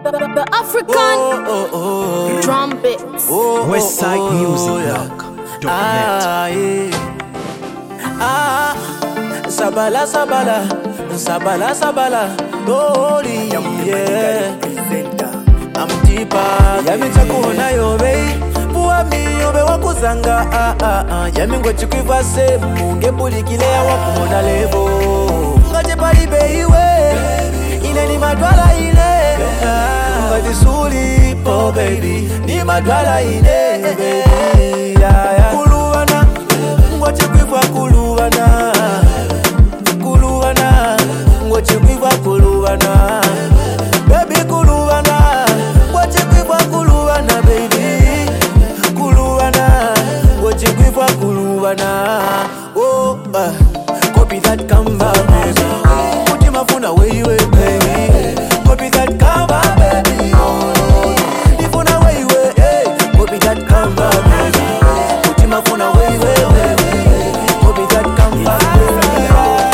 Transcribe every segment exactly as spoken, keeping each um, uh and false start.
The African oh, oh, oh. trumpet. Oh, Westside oh, oh, Music oh, yeah. Blog. Ah, yeah. Ah, sabala, sabala, sabala, sabala. Lori, yeah. I'm deeper. Yami chakuona yobe, puami yobe wakuzanga. Ah, ah, ah. Yami ngwe chikwiva se, munge pulikile ya wakumona levo. Ngaje pali beiwe, ine ni madwala ine. Ngaje suli, oh baby, ni madwala ine, baby. Yeah, yeah. Kuluwana, ngwe chikwiva kuluwana. Kuluwana, ngwe chikwiva kuluwana. Baby kuluwana, ngwe chikwiva kuluwana, baby. Kuluwana, ngwe chikwiva kuluwana. Oh, uh, copy that kamba, baby. Put him phone away, you baby. Copy that kamba, baby. Oh, no. If on away, you hey. Copy that kamba, baby. Put him phone away, baby. Copy that kamba, baby.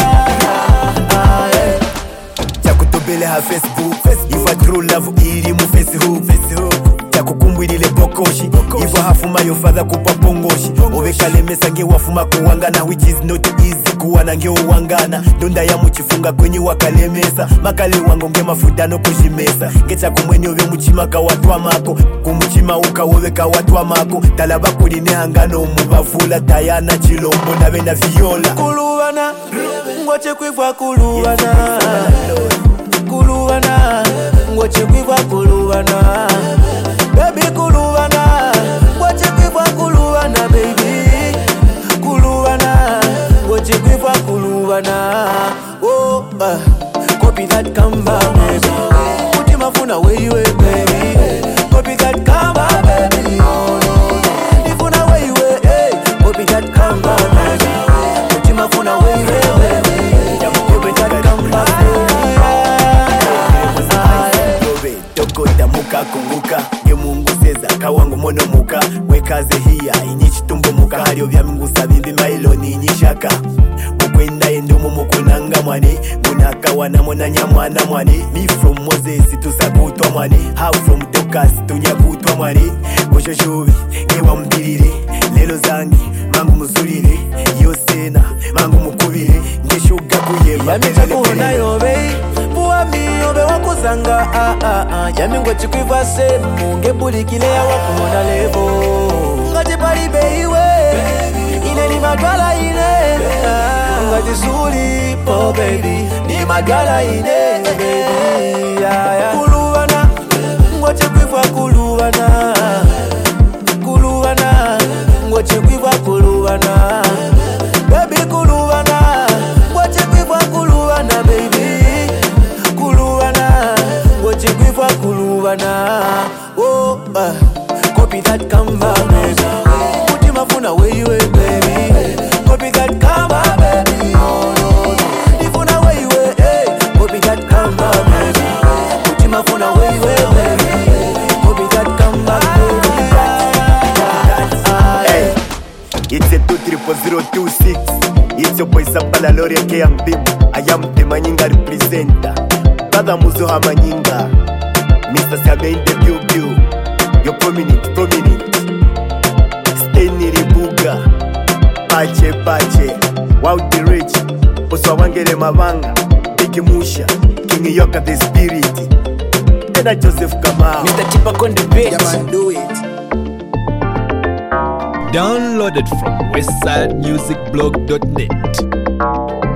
Ah, yeah. Chakutobele ha Facebook, Iva true love iri mu Facebook, chakukumbwilile bokoshi Iva hafuma yo father kupa pongoshi Ovekale mesa nge wafuma kuwangana, which is not easy kuwana nge uwangana. Donda ya muchifunga kwenye wakale mesa, makale wango nge mafudano kushimesa. Ngecha kumweni ove muchima kawatwa mako, kumuchima uka ove kawatwa mako. Talaba kuline hangano umubavula, Diana Chilombo na vena viola. Kuluwana, ngoche kuiva kuluwana. Kuluwana, ngoche kuiva kuluwana. Baby kuluwana, ngoche kuiva kuluwana, baby. Kuluwana, ngoche kuiva kuluwana. Oh, uh, copy that kamba, baby. Put him phone away, you baby. Copy that kamba, baby. Oh, no. If on away, you hey. Copy that kamba, baby. Put him phone away, baby. Copy that kamba, baby. Tokota muka kunguka nge mungu seza kawangu mono muka wekaze hiya inyichitumbo muka halio vya mungu sabimbi mailo ni inyishaka mukwenda endumu mukunanga mwani munaka wana mona nyamwana mwani. Me from Moses tusakutwa mwani, how from Dokas tunyakutwa mwani. Kushoshubi ngewa mbirire lelo zangi mangu muzulire yosena mangu mukubire ngeshuga kuyeba. Yami chakuona yobe, puami yobe wakuzanga. Ah, ah, ah. Yami ngwe chikwiva se, munge pulikile ya wakumona levo. Ngaje pali beiwe, ine ni madwala ine. Ngaje suli, oh baby, ni madwala ine, baby. Yeah, yeah. Kuluwana, ngwe chikwiva kuluwana. Kuluwana, ngwe chikwiva kuluwana. Baby kuluwana, ngwe chikwiva kuluwana, baby. Kuluwana, ngwe chikwiva kuluwana. Oh, uh, copy that kamba, baby. Put him phone away, you baby. Copy that kamba, baby. Oh, no, no. If on away, you hey. Copy that kamba, baby. Put him phone away, you baby. Copy that kamba, baby. Hey, it's a two triple zero two six. It's your boy Sabala Lori K M B. I am the Manyinga representer. Brother Muzo Hamanyinga, Mister Sabe in the view view. You're prominent, prominent. Steny Ribuga, Pache Pache, Wow the Rich, Osawangele Mavanga, Big Musha, King Yoka the Spirit, Tena Joseph Kamau, Mister Tipak on the beat. Yeah man, do it. Downloaded from westside music blog dot net.